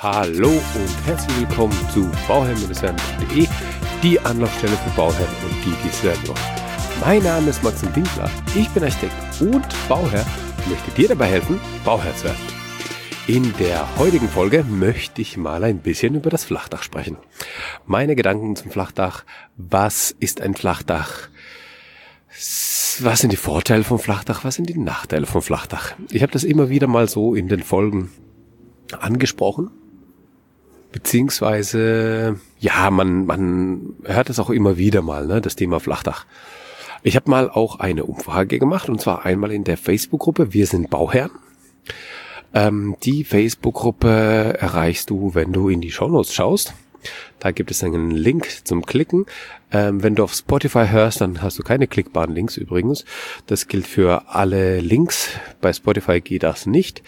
Hallo und herzlich willkommen zu bauherr-werden.de, die Anlaufstelle für Bauherren und die es werden wollen. Mein Name ist Maxim Winkler, ich bin Architekt und Bauherr und möchte dir dabei helfen, Bauherr zu werden. In der heutigen Folge möchte ich mal ein bisschen über das Flachdach sprechen. Meine Gedanken zum Flachdach: Was ist ein Flachdach? Was sind die Vorteile vom Flachdach? Was sind die Nachteile vom Flachdach? Ich habe das immer wieder mal so in den Folgen angesprochen. Beziehungsweise, ja, man hört es auch immer wieder mal, ne, das Thema Flachdach. Ich habe mal auch eine Umfrage gemacht, und zwar einmal in der Facebook-Gruppe Wir sind Bauherren. Die Facebook-Gruppe erreichst du, wenn du in die Shownotes schaust. Da gibt es einen Link zum Klicken. Wenn du auf Spotify hörst, dann hast du keine klickbaren Links übrigens. Das gilt für alle Links. Bei Spotify geht das nicht.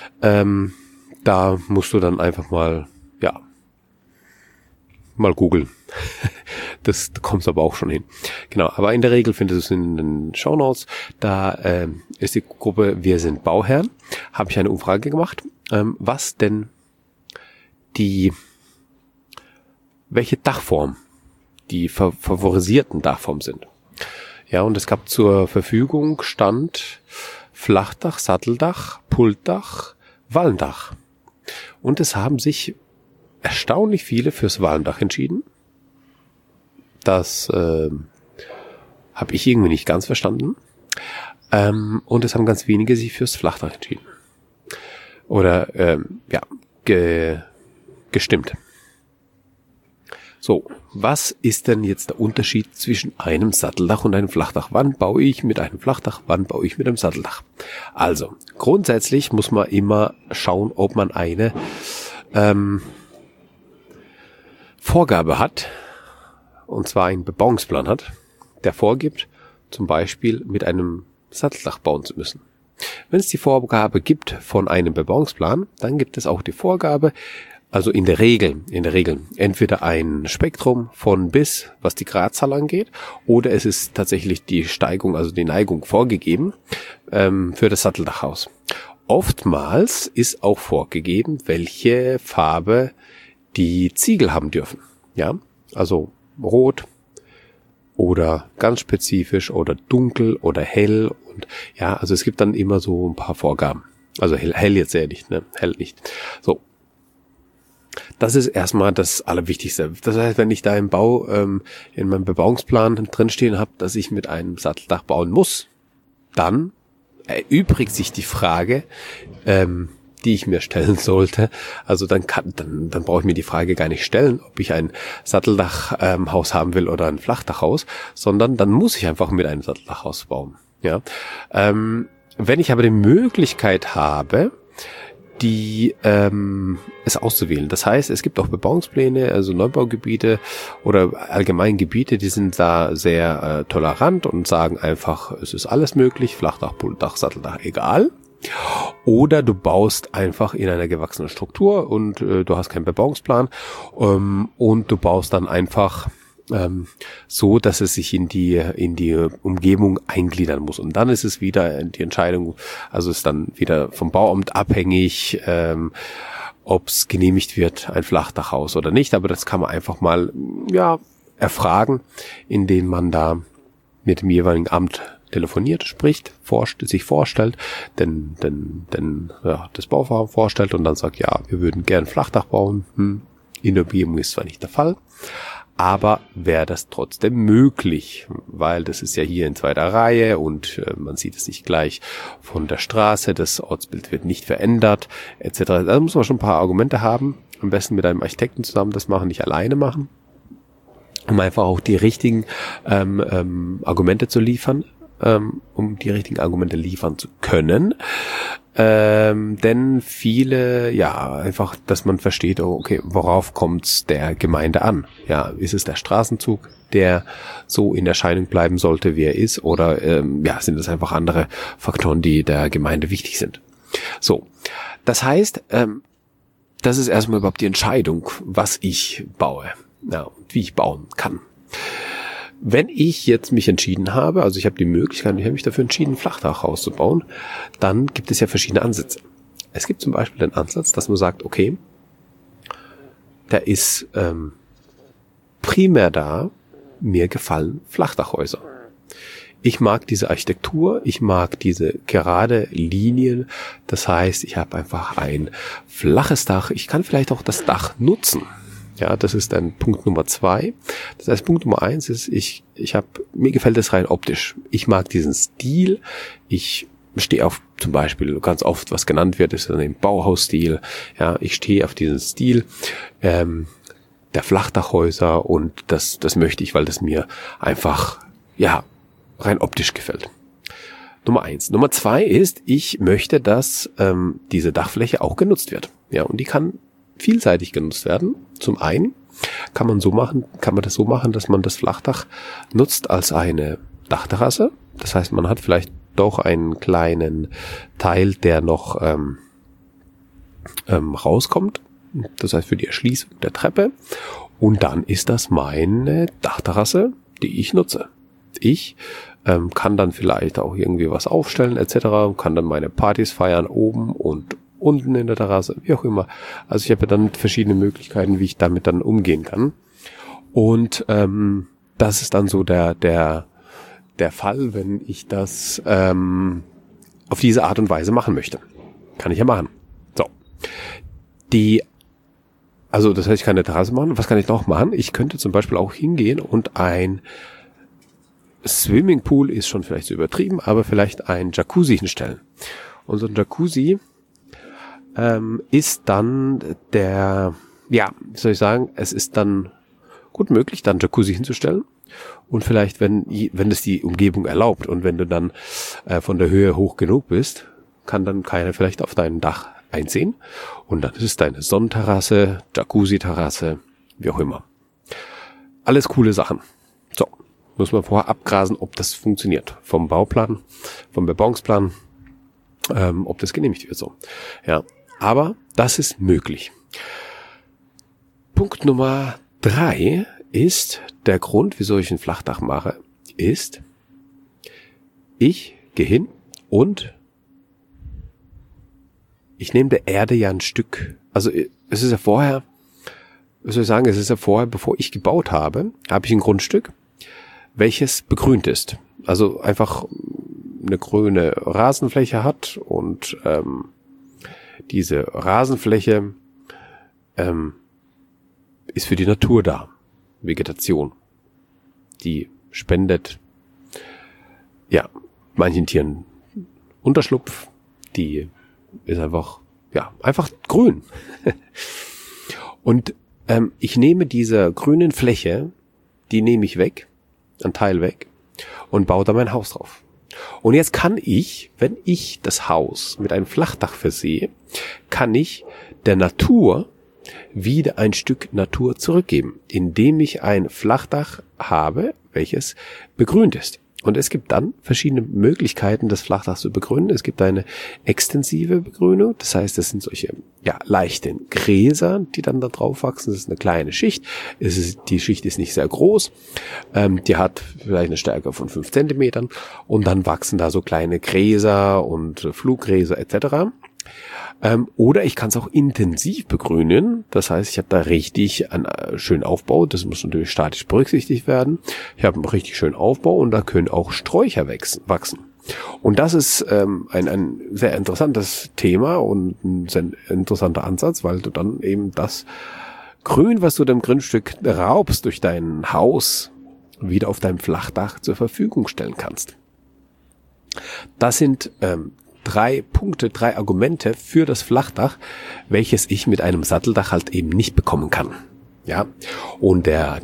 Da musst du dann einfach mal googeln. Da kommst du aber auch schon hin. Genau, aber in der Regel findest du es in den Shownotes. Da ist die Gruppe Wir sind Bauherren. Habe ich eine Umfrage gemacht, was denn welche Dachform die favorisierten Dachformen sind. Ja, und es gab zur Verfügung stand Flachdach, Satteldach, Pultdach, Walmdach. Und es haben sich erstaunlich viele fürs Walmdach entschieden. Das habe ich irgendwie nicht ganz verstanden. Und es haben ganz wenige sich fürs Flachdach entschieden. Oder gestimmt. So, was ist denn jetzt der Unterschied zwischen einem Satteldach und einem Flachdach? Wann baue ich mit einem Flachdach, wann baue ich mit einem Satteldach? Also, grundsätzlich muss man immer schauen, ob man eine Vorgabe hat, und zwar einen Bebauungsplan hat, der vorgibt, zum Beispiel mit einem Satteldach bauen zu müssen. Wenn es die Vorgabe gibt von einem Bebauungsplan, dann gibt es auch die Vorgabe, also in der Regel, entweder ein Spektrum von bis, was die Gradzahl angeht, oder es ist tatsächlich die Steigung, also die Neigung vorgegeben für das Satteldachhaus. Oftmals ist auch vorgegeben, welche Farbe die Ziegel haben dürfen. Ja, also rot oder ganz spezifisch oder dunkel oder hell, und ja, also es gibt dann immer so ein paar Vorgaben. Also hell jetzt eher nicht, ne? Hell nicht. So. Das ist erstmal das Allerwichtigste. Das heißt, wenn ich da im in meinem Bebauungsplan drinstehen habe, dass ich mit einem Satteldach bauen muss, dann erübrigt sich die Frage, die ich mir stellen sollte. Also dann brauche ich mir die Frage gar nicht stellen, ob ich ein Satteldachhaus haben will oder ein Flachdachhaus, sondern dann muss ich einfach mit einem Satteldachhaus bauen. Ja, wenn ich aber die Möglichkeit habe, es auszuwählen. Das heißt, es gibt auch Bebauungspläne, also Neubaugebiete oder allgemein Gebiete, die sind da sehr tolerant und sagen einfach, es ist alles möglich, Flachdach, Pultdach, Satteldach, egal. Oder du baust einfach in einer gewachsenen Struktur und du hast keinen Bebauungsplan und du baust dann einfach so, dass es sich in die Umgebung eingliedern muss. Und dann ist es wieder die Entscheidung, also ist dann wieder vom Bauamt abhängig, ob es genehmigt wird, ein Flachdachhaus oder nicht. Aber das kann man einfach mal erfragen, indem man da mit dem jeweiligen Amt telefoniert, spricht, sich vorstellt, das Bauvorhaben vorstellt und dann sagt, ja, wir würden gerne Flachdach bauen. In der Umgebung ist zwar nicht der Fall, aber wäre das trotzdem möglich, weil das ist ja hier in zweiter Reihe und man sieht es nicht gleich von der Straße, das Ortsbild wird nicht verändert, etc. Da muss man schon ein paar Argumente haben, am besten mit einem Architekten zusammen das machen, nicht alleine machen, um einfach auch die richtigen Argumente zu liefern, um die richtigen Argumente liefern zu können. Denn viele, einfach, dass man versteht, okay, worauf kommt's der Gemeinde an? Ja, ist es der Straßenzug, der so in Erscheinung bleiben sollte, wie er ist, oder sind es einfach andere Faktoren, die der Gemeinde wichtig sind? So, das heißt, das ist erstmal überhaupt die Entscheidung, was ich baue, und wie ich bauen kann. Wenn ich jetzt mich entschieden habe, also ich habe die Möglichkeit, ich habe mich dafür entschieden, ein Flachdachhaus zu bauen, dann gibt es ja verschiedene Ansätze. Es gibt zum Beispiel den Ansatz, dass man sagt, okay, der ist primär da, mir gefallen Flachdachhäuser. Ich mag diese Architektur, ich mag diese gerade Linien. Das heißt, ich habe einfach ein flaches Dach. Ich kann vielleicht auch das Dach nutzen. Ja, das ist dann Punkt Nummer 2. Das heißt, Punkt Nummer 1 ist, mir gefällt es rein optisch. Ich mag diesen Stil. Ich stehe auf zum Beispiel ganz oft, was genannt wird, ist dann im Bauhausstil. Ja, ich stehe auf diesen Stil der Flachdachhäuser und das möchte ich, weil das mir einfach, ja, rein optisch gefällt. Nummer 1. Nummer 2 ist, ich möchte, dass diese Dachfläche auch genutzt wird. Ja, und die kann vielseitig genutzt werden. Zum einen kann man das so machen, dass man das Flachdach nutzt als eine Dachterrasse. Das heißt, man hat vielleicht doch einen kleinen Teil, der noch rauskommt. Das heißt, für die Erschließung der Treppe. Und dann ist das meine Dachterrasse, die ich nutze. Ich kann dann vielleicht auch irgendwie was aufstellen etc., kann dann meine Partys feiern oben und unten in der Terrasse, wie auch immer. Also ich habe ja dann verschiedene Möglichkeiten, wie ich damit dann umgehen kann. Und das ist dann so der Fall, wenn ich das auf diese Art und Weise machen möchte. Kann ich ja machen. So. Also das heißt, ich kann eine Terrasse machen. Was kann ich noch machen? Ich könnte zum Beispiel auch hingehen und ein Swimmingpool ist schon vielleicht so übertrieben, aber vielleicht ein Jacuzzi hinstellen. Und so ein Jacuzzi ist dann es ist dann gut möglich, dann Jacuzzi hinzustellen. Und vielleicht, wenn es die Umgebung erlaubt und wenn du dann von der Höhe hoch genug bist, kann dann keiner vielleicht auf deinem Dach einziehen. Und dann ist es deine Sonnenterrasse, Jacuzzi-Terrasse, wie auch immer. Alles coole Sachen. So, muss man vorher abgrasen, ob das funktioniert. Vom Bauplan, vom Bebauungsplan, ob das genehmigt wird so. Ja, aber das ist möglich. Punkt Nummer 3 ist, der Grund, wieso ich ein Flachdach mache, ist, ich gehe hin und ich nehme der Erde ja ein Stück, also es ist ja vorher, bevor ich gebaut habe ich ein Grundstück, welches begrünt ist. Also einfach eine grüne Rasenfläche hat und diese Rasenfläche ist für die Natur da. Vegetation. Die spendet manchen Tieren Unterschlupf. Die ist einfach grün. Und ich nehme diese grünen Fläche, die nehme ich weg, einen Teil weg und baue da mein Haus drauf. Und jetzt kann ich, wenn ich das Haus mit einem Flachdach versehe, kann ich der Natur wieder ein Stück Natur zurückgeben, indem ich ein Flachdach habe, welches begrünt ist. Und es gibt dann verschiedene Möglichkeiten, das Flachdach zu begrünen. Es gibt eine extensive Begrünung, das heißt, das sind solche leichte Gräser, die dann da drauf wachsen. Das ist eine kleine Schicht. Die Schicht ist nicht sehr groß. Die hat vielleicht eine Stärke von 5 Zentimetern und dann wachsen da so kleine Gräser und Fluggräser etc. Oder ich kann es auch intensiv begrünen. Das heißt, ich habe da richtig einen schönen Aufbau. Das muss natürlich statisch berücksichtigt werden. Ich habe einen richtig schönen Aufbau und da können auch Sträucher wachsen. Und das ist ein sehr interessantes Thema und ein sehr interessanter Ansatz, weil du dann eben das Grün, was du dem Grundstück raubst durch dein Haus, wieder auf deinem Flachdach zur Verfügung stellen kannst. Das sind 3 Argumente für das Flachdach, welches ich mit einem Satteldach halt eben nicht bekommen kann. Ja. Und der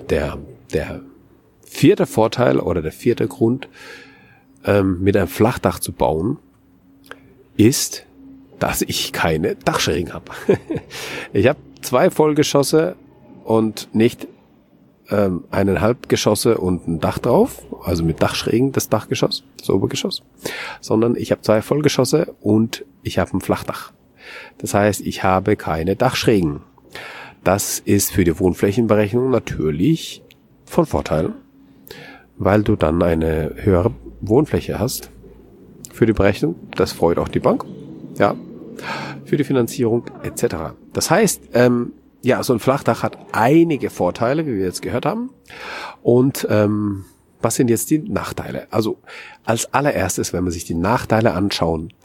4. Vorteil oder der 4. Grund, mit einem Flachdach zu bauen, ist, dass ich keine Dachschrägen habe. Ich habe 2 Vollgeschosse und nicht 1,5 Geschosse und ein Dach drauf, also mit Dachschrägen das Dachgeschoss, das Obergeschoss, sondern ich habe 2 Vollgeschosse und ich habe ein Flachdach. Das heißt, ich habe keine Dachschrägen. Das ist für die Wohnflächenberechnung natürlich von Vorteil, weil du dann eine höhere Wohnfläche hast für die Berechnung. Das freut auch die Bank, ja, für die Finanzierung etc. Das heißt, ja, so ein Flachdach hat einige Vorteile, wie wir jetzt gehört haben. Und was sind jetzt die Nachteile? Also als allererstes, wenn man sich die Nachteile anschaut,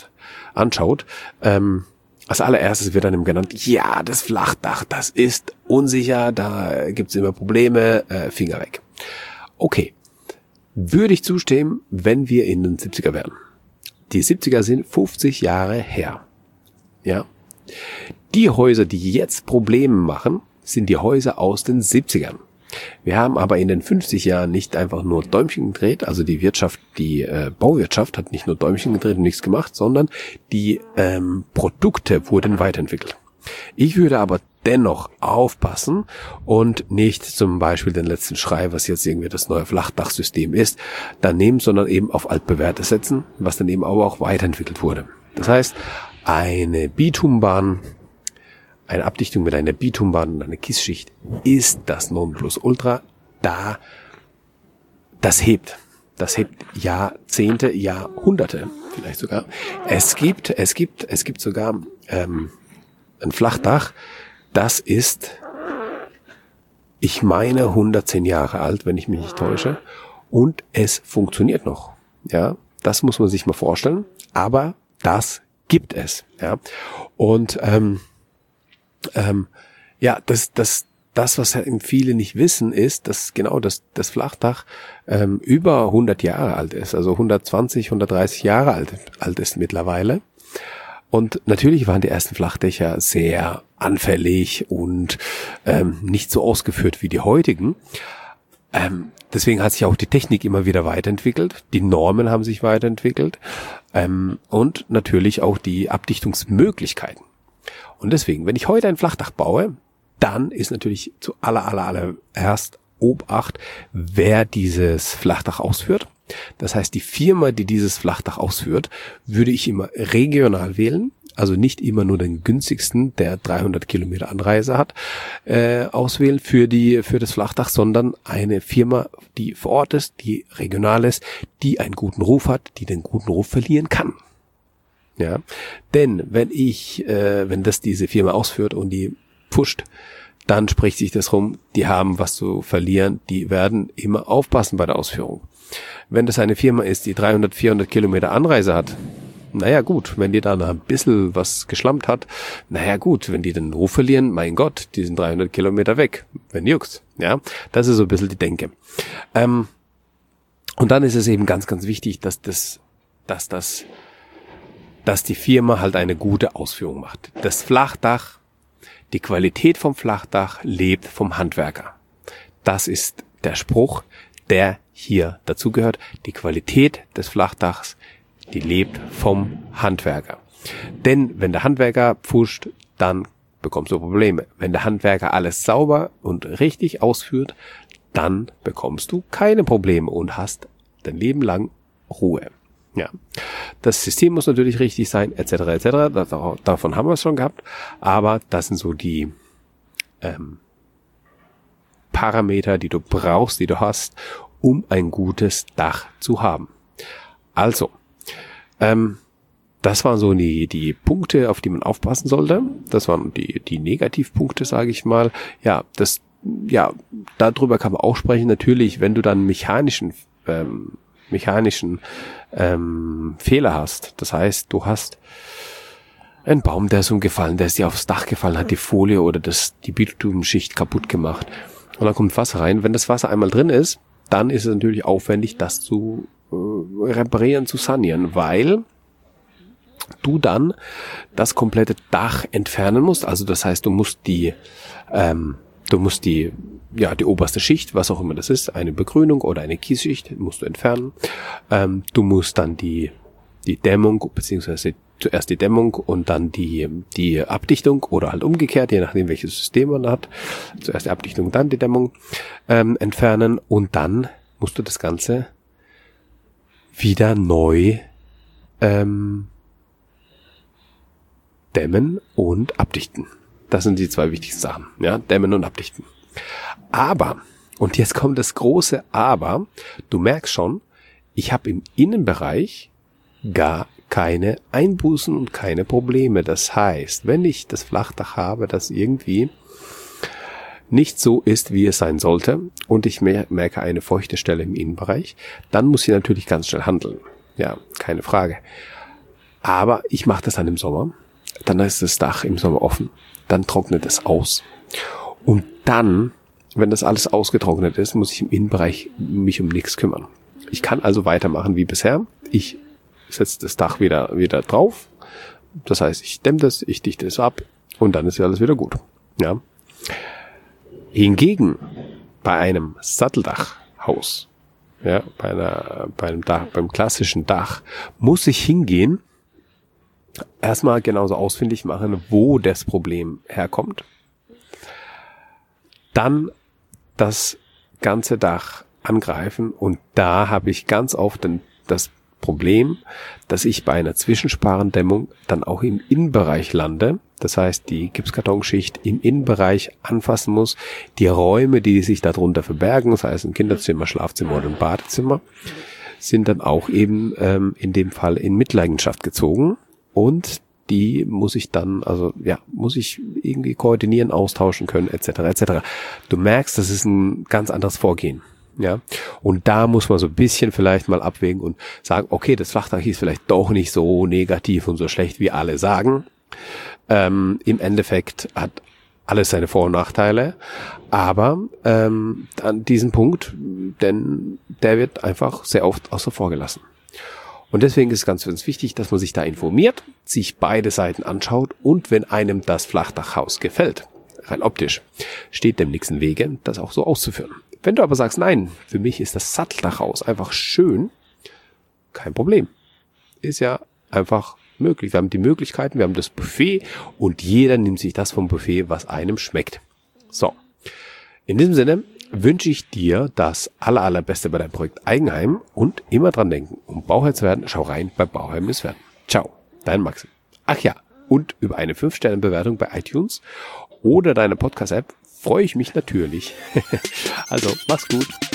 als allererstes wird dann eben genannt, ja, das Flachdach, das ist unsicher, da gibt's immer Probleme, Finger weg. Okay, würde ich zustimmen, wenn wir in den 70er wären. Die 70er sind 50 Jahre her. Ja. Die Häuser, die jetzt Probleme machen, sind die Häuser aus den 70ern. Wir haben aber in den 50 Jahren nicht einfach nur Däumchen gedreht, also die Bauwirtschaft hat nicht nur Däumchen gedreht und nichts gemacht, sondern die Produkte wurden weiterentwickelt. Ich würde aber dennoch aufpassen und nicht zum Beispiel den letzten Schrei, was jetzt irgendwie das neue Flachdachsystem ist, dann nehmen, sondern eben auf altbewährte setzen, was dann eben aber auch weiterentwickelt wurde. Das heißt, eine Bitumenbahn, eine Abdichtung mit einer Bitumenbahn und einer Kiesschicht ist das Nonplusultra. Das hebt Jahrzehnte, Jahrhunderte vielleicht sogar. Es gibt sogar ein Flachdach, das ist, ich meine, 110 Jahre alt, wenn ich mich nicht täusche, und es funktioniert noch. Ja, das muss man sich mal vorstellen, aber das gibt es. Ja, und das, was viele nicht wissen, ist, dass genau das Flachdach über 100 Jahre alt ist, also 120, 130 Jahre alt ist mittlerweile. Und natürlich waren die ersten Flachdächer sehr anfällig und nicht so ausgeführt wie die heutigen. Deswegen hat sich auch die Technik immer wieder weiterentwickelt, die Normen haben sich weiterentwickelt und natürlich auch die Abdichtungsmöglichkeiten. Und deswegen, wenn ich heute ein Flachdach baue, dann ist natürlich zu allererst Obacht, wer dieses Flachdach ausführt. Das heißt, die Firma, die dieses Flachdach ausführt, würde ich immer regional wählen, also nicht immer nur den günstigsten, der 300 Kilometer Anreise hat, auswählen für das Flachdach, sondern eine Firma, die vor Ort ist, die regional ist, die einen guten Ruf hat, die den guten Ruf verlieren kann. Ja, denn wenn das diese Firma ausführt und die pusht, dann spricht sich das rum, die haben was zu verlieren, die werden immer aufpassen bei der Ausführung. Wenn das eine Firma ist, die 300, 400 Kilometer Anreise hat, naja gut, wenn die dann ein bisschen was geschlampt hat, naja gut, wenn die den Ruf verlieren, mein Gott, die sind 300 Kilometer weg, wenn juckt's. Ja, das ist so ein bisschen die Denke. Und dann ist es eben ganz, ganz wichtig, dass die Firma halt eine gute Ausführung macht. Das Flachdach, die Qualität vom Flachdach lebt vom Handwerker. Das ist der Spruch, der hier dazugehört. Die Qualität des Flachdachs, die lebt vom Handwerker. Denn wenn der Handwerker pfuscht, dann bekommst du Probleme. Wenn der Handwerker alles sauber und richtig ausführt, dann bekommst du keine Probleme und hast dein Leben lang Ruhe. Ja, das System muss natürlich richtig sein, etc. etc. Davon haben wir es schon gehabt, aber das sind so die Parameter, die du brauchst, die du hast, um ein gutes Dach zu haben. Also, das waren so die Punkte, auf die man aufpassen sollte. Das waren die Negativpunkte, sage ich mal. Ja, darüber kann man auch sprechen. Natürlich, wenn du dann mechanischen Fehler hast. Das heißt, du hast einen Baum, der ist umgefallen, der ist dir aufs Dach gefallen, hat die Folie oder die Bitumenschicht kaputt gemacht. Und dann kommt Wasser rein. Wenn das Wasser einmal drin ist, dann ist es natürlich aufwendig, das zu reparieren, zu sanieren, weil du dann das komplette Dach entfernen musst. Also das heißt, du musst die oberste Schicht, was auch immer das ist, eine Begrünung oder eine Kiesschicht, musst du entfernen. Du musst dann die Dämmung, beziehungsweise zuerst die Dämmung und dann die Abdichtung oder halt umgekehrt, je nachdem welches System man hat. Zuerst die Abdichtung, dann die Dämmung entfernen und dann musst du das Ganze wieder neu dämmen und abdichten. Das sind die zwei wichtigsten Sachen, ja, dämmen und abdichten. Aber, und jetzt kommt das große Aber, du merkst schon, ich habe im Innenbereich gar keine Einbußen und keine Probleme. Das heißt, wenn ich das Flachdach habe, das irgendwie nicht so ist, wie es sein sollte und ich merke eine feuchte Stelle im Innenbereich, dann muss ich natürlich ganz schnell handeln. Ja, keine Frage. Aber ich mache das dann im Sommer. Dann ist das Dach im Sommer offen. Dann trocknet es aus. Und dann, wenn das alles ausgetrocknet ist, muss ich im Innenbereich mich um nichts kümmern. Ich kann also weitermachen wie bisher. Ich setze das Dach wieder drauf. Das heißt, ich dämme das, ich dichte es ab und dann ist ja alles wieder gut. Ja. Hingegen bei einem Satteldachhaus, ja, beim klassischen Dach, muss ich hingehen, erstmal genauso ausfindig machen, wo das Problem herkommt. Dann das ganze Dach angreifen und da habe ich ganz oft das Problem, dass ich bei einer Zwischensparendämmung dann auch im Innenbereich lande. Das heißt, die Gipskartonschicht im Innenbereich anfassen muss. Die Räume, die sich darunter verbergen, sei es ein Kinderzimmer, Schlafzimmer oder ein Badezimmer, sind dann auch eben in dem Fall in Mitleidenschaft gezogen. Und die muss ich dann, muss ich irgendwie koordinieren, austauschen können, etc., etc. Du merkst, das ist ein ganz anderes Vorgehen. Ja, und da muss man so ein bisschen vielleicht mal abwägen und sagen, okay, das Flachdach ist vielleicht doch nicht so negativ und so schlecht, wie alle sagen. Im Endeffekt hat alles seine Vor- und Nachteile, aber an diesem Punkt, denn der wird einfach sehr oft außer vor gelassen. Und deswegen ist es ganz, ganz wichtig, dass man sich da informiert, sich beide Seiten anschaut und wenn einem das Flachdachhaus gefällt, rein optisch, steht dem nichts im Wege, das auch so auszuführen. Wenn du aber sagst, nein, für mich ist das Satteldachhaus einfach schön, kein Problem. Ist ja einfach möglich. Wir haben die Möglichkeiten, wir haben das Buffet und jeder nimmt sich das vom Buffet, was einem schmeckt. So, in diesem Sinne wünsche ich dir das allerbeste bei deinem Projekt Eigenheim und immer dran denken, um Bauherr zu werden, schau rein bei Bauherr ist werden. Ciao, dein Maxim. Ach ja, und über eine 5-Sterne-Bewertung bei iTunes oder deine Podcast-App freue ich mich natürlich. Also, mach's gut.